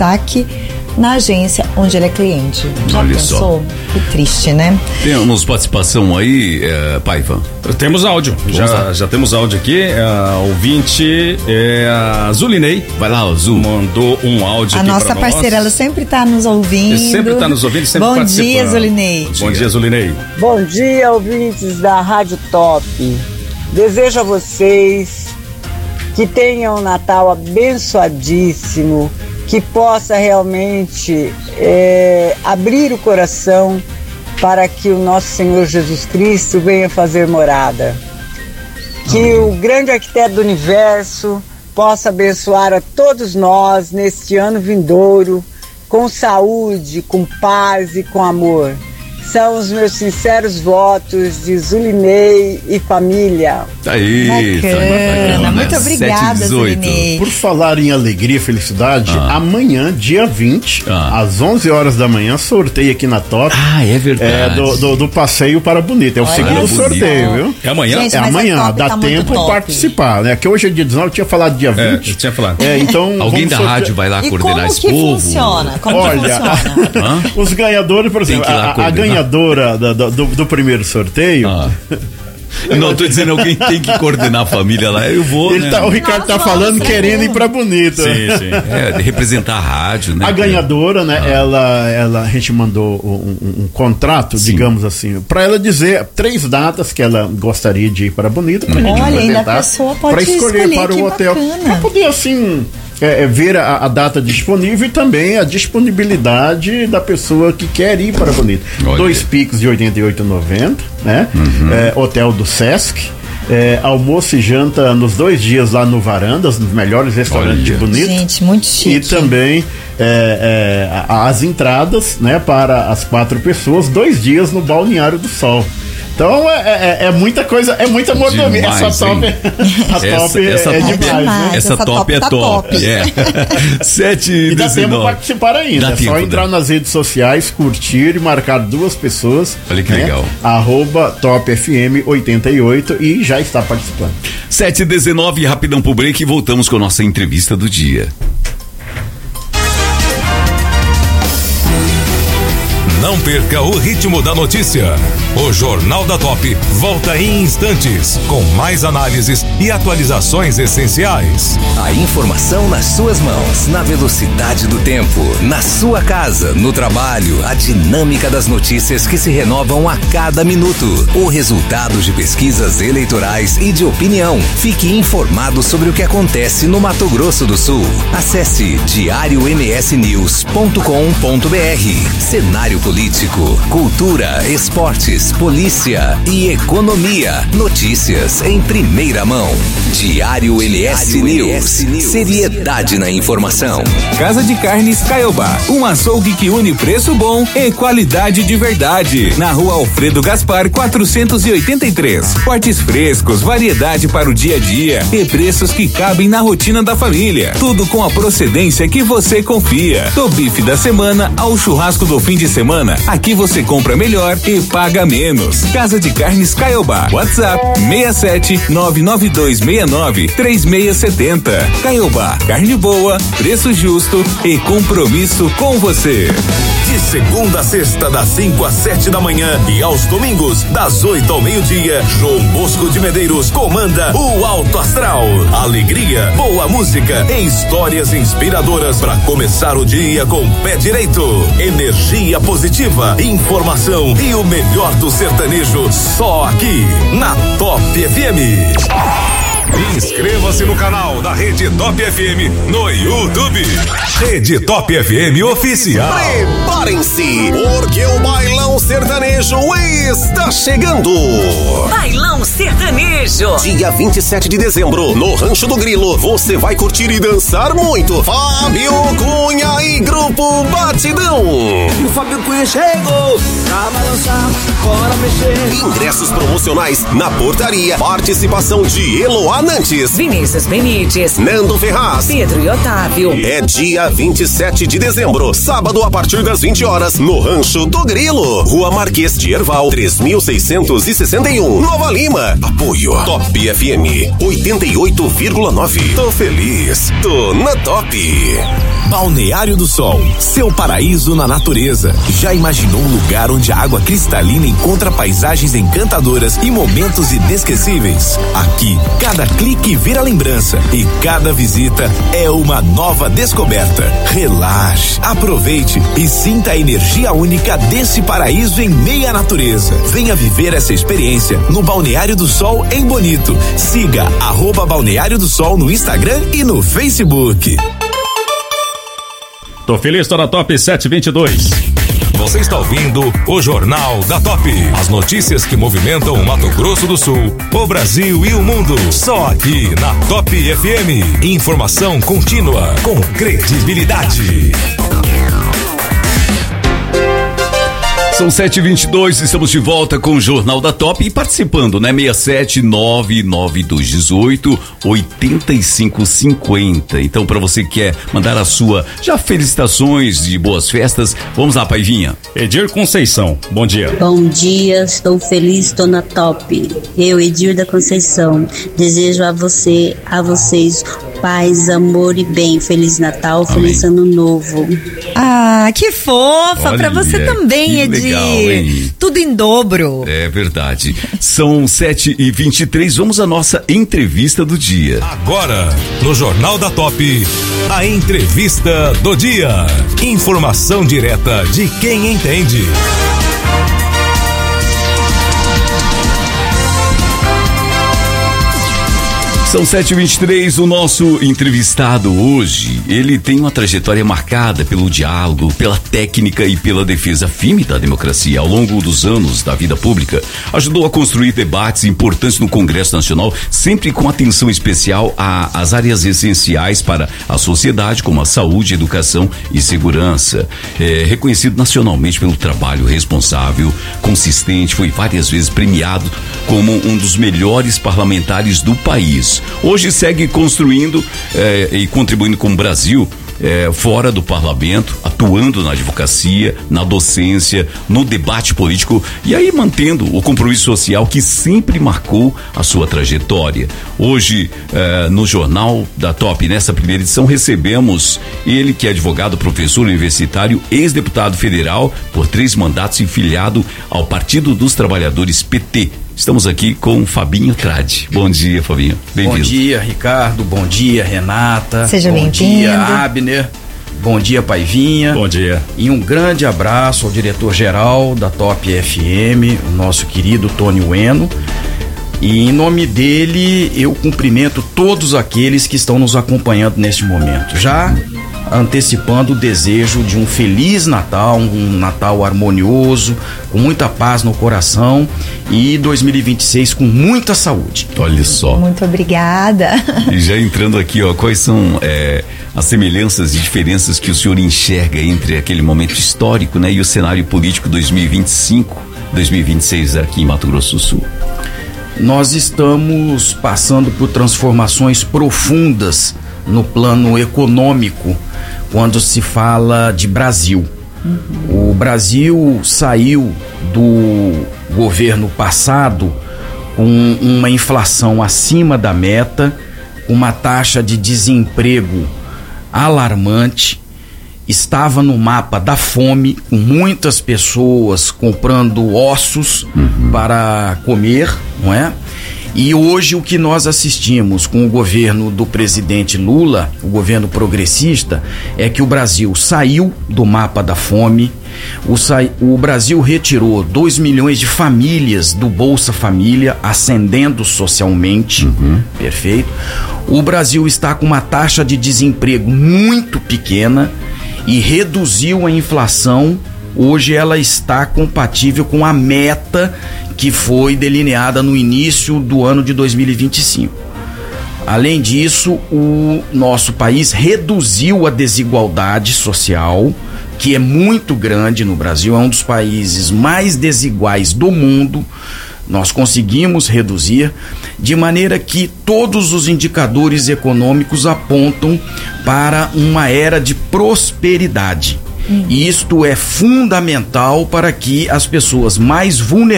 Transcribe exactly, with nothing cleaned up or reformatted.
destaque na agência onde ele é cliente. Já Olha pensou? só. Que triste, né? Temos participação aí, é, Paiva? Temos áudio. Já, já temos áudio aqui. A ouvinte é a Zulinei. Vai lá, Zul. Mandou um áudio A aqui nossa pra nós. parceira, ela sempre tá nos ouvindo. Sempre tá nos ouvindo, sempre Bom participando. dia, Zulinei. Bom dia, Zulinei. Bom dia, ouvintes da Rádio Top. Desejo a vocês que tenham um Natal abençoadíssimo, que possa realmente é, abrir o coração para que o nosso Senhor Jesus Cristo venha fazer morada. Que Amém. O grande arquiteto do universo possa abençoar a todos nós neste ano vindouro, com saúde, com paz e com amor. São os meus sinceros votos de Zulinei e família. Aí, bacana, tá muito obrigada, Zulinei. Por falar em alegria e felicidade, ah. amanhã, dia vinte, ah. às onze horas da manhã, sorteio aqui na Top. Ah, é verdade. É, do, do, do passeio para Bonito. É o Olha segundo sorteio, viu? É amanhã? Gente, é amanhã, dá tá tempo de participar, né? Que hoje é dia dezenove, eu tinha falado dia vinte. É, eu tinha falado. É, então, alguém da sortear. rádio vai lá e coordenar esse povo? povo? Funciona? Como Olha, que funciona? Os ganhadores, por exemplo, a, a ganhadora do, do, do primeiro sorteio. Ah. Não, tô dizendo, alguém tem que coordenar a família lá. Eu vou. Ele né? tá, o Ricardo Nós tá falando vamos, querendo né? ir pra Bonito. Sim, sim. É, de representar a rádio, né? A ganhadora, né? Ah. Ela, ela, a gente mandou um, um, um contrato, sim. digamos assim, pra ela dizer três datas que ela gostaria de ir para Bonito. Pra Olha, gente ainda a pessoa pode pra escolher, escolher para o hotel. Bacana. Pra poder, assim. É, é ver a, a data disponível e também a disponibilidade da pessoa que quer ir para Bonito. Olha. Dois Pix de oitenta e oito reais e noventa centavos, né? Uhum. É, hotel do Sesc. É, almoço e janta nos dois dias lá no Varandas, nos melhores restaurantes de Bonito. Gente, muito chique. E também é, é, as entradas, né, para as quatro pessoas, dois dias no Balneário do Sol. Então é, é, é muita coisa, é muita mordomia. Essa top, a top essa, é, essa é top demais, né? Essa, essa top, top é tá top. top. É. sete e E dá tempo para participar ainda. Dá é tempo, só entrar dá. nas redes sociais, curtir e marcar duas pessoas. Olha que né? legal. Arroba Top F M oitenta e oito e já está participando. sete e dezenove, rapidão pro break e voltamos com a nossa entrevista do dia. Não perca o ritmo da notícia. O Jornal da Top volta em instantes, com mais análises e atualizações essenciais. A informação nas suas mãos, na velocidade do tempo, na sua casa, no trabalho, a dinâmica das notícias que se renovam a cada minuto. O resultado de pesquisas eleitorais e de opinião. Fique informado sobre o que acontece no Mato Grosso do Sul. Acesse diário m s news ponto com ponto b r. Cenário político, cultura, esportes, polícia e economia. Notícias em primeira mão. Diário M S News. Seriedade na informação. Casa de Carnes Caiobá. Um açougue que une preço bom e qualidade de verdade. Na rua Alfredo Gaspar, quatrocentos e oitenta e três. Cortes frescos, variedade para o dia a dia e preços que cabem na rotina da família. Tudo com a procedência que você confia. Do bife da semana ao churrasco do fim de semana. Aqui você compra melhor e paga menos. Casa de Carnes Caiobá. WhatsApp seis sete nove nove dois seis nove três seis sete zero. Caiobá. Carne boa, preço justo e compromisso com você. De segunda a sexta, das cinco às sete da manhã e aos domingos, das oito ao meio-dia, João Bosco de Medeiros comanda o Alto Astral. Alegria, boa música e histórias inspiradoras para começar o dia com o pé direito. Energia positiva, informação e o melhor do sertanejo só aqui na Top F M. Inscreva-se no canal da Rede Top F M no YouTube. Rede Top F M Oficial. Preparem-se, porque o Bailão Sertanejo está chegando. Bailão Sertanejo. Dia vinte e sete de dezembro, no Rancho do Grilo, você vai curtir e dançar muito. Fábio Cunha e Grupo Bailão. batidão. E o Fábio Cunha chegou pra balançar, bora mexer. Ingressos promocionais na portaria. Participação de Eloá Nantes, Vinícius Benites, Nando Ferraz, Pedro e Otávio. É dia vinte e sete de dezembro, sábado, a partir das vinte horas, no Rancho do Grilo, Rua Marquês de Herval, três mil seiscentos e sessenta e um, Nova Lima. Apoio Top F M oitenta e oito vírgula nove. Tô feliz, tô na Top. Balneário do Sol, seu paraíso na natureza. Já imaginou um lugar onde a água cristalina encontra paisagens encantadoras e momentos inesquecíveis? Aqui, cada clique vira lembrança e cada visita é uma nova descoberta. Relaxe, aproveite e sinta a energia única desse paraíso em meia natureza. Venha viver essa experiência no Balneário do Sol em Bonito. Siga arroba Balneário do Sol no Instagram e no Facebook. Tô feliz, tô na Top sete vinte e dois. Você está ouvindo o Jornal da Top. As notícias que movimentam o Mato Grosso do Sul, o Brasil e o mundo. Só aqui na Top F M. Informação contínua com credibilidade. São sete e vinte e dois, estamos de volta com o Jornal da Top e participando, né? seis sete nove nove dois um oito oito cinco cinco zero. Então, para você que quer mandar a sua já felicitações de boas festas, vamos lá, Paivinha. Edir Conceição, bom dia. Bom dia, estou feliz, estou na Top. Eu, Edir da Conceição, desejo a você, a vocês, paz, amor e bem. Feliz Natal, Amém. Feliz Ano Novo. Ah, que fofa, pra você também, Edir. Legal, hein? Tudo em dobro. É verdade. São sete e vinte e três, vamos à nossa entrevista do dia. Agora, no Jornal da Top, a entrevista do dia. Informação direta de quem entende. São sete e vinte e três, o nosso entrevistado hoje, ele tem uma trajetória marcada pelo diálogo, pela técnica e pela defesa firme da democracia. Ao longo dos anos da vida pública, ajudou a construir debates importantes no Congresso Nacional, sempre com atenção especial às áreas essenciais para a sociedade, como a saúde, educação e segurança. É reconhecido nacionalmente pelo trabalho responsável, consistente, foi várias vezes premiado como um dos melhores parlamentares do país. Hoje segue construindo eh, e contribuindo com o Brasil eh, fora do parlamento, atuando na advocacia, na docência, no debate político e aí mantendo o compromisso social que sempre marcou a sua trajetória. Hoje, eh, no Jornal da Top, nessa primeira edição, recebemos ele que é advogado, professor universitário, ex-deputado federal por três mandatos e filiado ao Partido dos Trabalhadores P T. Estamos aqui com o Fabinho Tradi. Bom dia, Fabinho. Bem-vindo. Bom dia, Ricardo. Bom dia, Renata. Seja bem-vindo. Bom dia, Abner. Bom dia, Paivinha. Bom dia. E um grande abraço ao diretor-geral da Top F M, o nosso querido Tony Ueno. E em nome dele, eu cumprimento todos aqueles que estão nos acompanhando neste momento. Já antecipando o desejo de um feliz Natal, um Natal harmonioso, com muita paz no coração e dois mil e vinte e seis com muita saúde. Olha só. Muito obrigada. E já entrando aqui, ó, quais são é, as semelhanças e diferenças que o senhor enxerga entre aquele momento histórico, né, e o cenário político dois mil e vinte e cinco, dois mil e vinte e seis aqui em Mato Grosso do Sul? Nós estamos passando por transformações profundas no plano econômico quando se fala de Brasil. Uhum. O Brasil saiu do governo passado com uma inflação acima da meta, uma taxa de desemprego alarmante, estava no mapa da fome, com muitas pessoas comprando ossos uhum. para comer, não é? E hoje o que nós assistimos com o governo do presidente Lula, o governo progressista, é que o Brasil saiu do mapa da fome, o, sa... o Brasil retirou dois milhões de famílias do Bolsa Família, ascendendo socialmente, uhum. perfeito. O Brasil está com uma taxa de desemprego muito pequena e reduziu a inflação. Hoje ela está compatível com a meta que foi delineada no início do ano de dois mil e vinte e cinco. Além disso, o nosso país reduziu a desigualdade social, que é muito grande no Brasil, é um dos países mais desiguais do mundo. Nós conseguimos reduzir, de maneira que todos os indicadores econômicos apontam para uma era de prosperidade. Hum. E isto é fundamental para que as pessoas mais vulneráveis